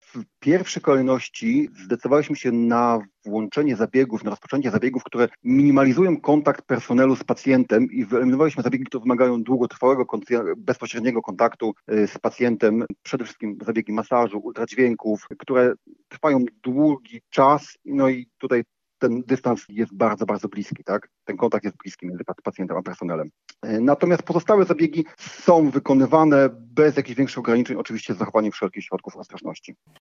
w pierwszej kolejności zdecydowaliśmy się na włączenie zabiegów, na rozpoczęcie zabiegów, które minimalizują kontakt personelu z pacjentem i wyeliminowaliśmy zabiegi, które wymagają długotrwałego, bezpośredniego kontaktu z pacjentem. Przede wszystkim zabiegi masażu, ultradźwięków, które trwają długi czas, no i tutaj ten dystans jest bardzo, bardzo bliski, tak? Ten kontakt jest bliski między pacjentem a personelem. Natomiast pozostałe zabiegi są wykonywane bez jakichś większych ograniczeń, oczywiście z zachowaniem wszelkich środków ostrożności.